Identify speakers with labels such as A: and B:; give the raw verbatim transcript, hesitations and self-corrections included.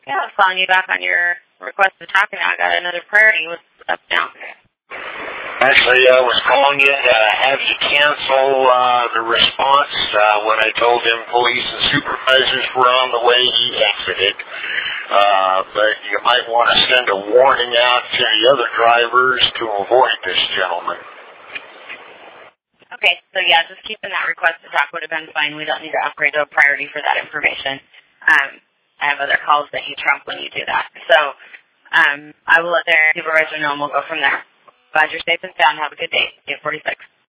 A: Yeah, I was calling you back on your request to talk, and now I got another priority. What's up now?
B: Actually, I was calling you to have you cancel uh, the response uh, when I told him police and supervisors were on the way. He exited. Uh, but you might want to send a warning out to the other drivers to avoid this gentleman.
A: Okay, so yeah, just keeping that request to talk would have been fine. We don't need to upgrade to a priority for that information. Um, I have other calls that you trump when you do that. So um, I will let their supervisor know, and we'll go from there. Glad you're safe and sound. Have a good day. eight forty-six.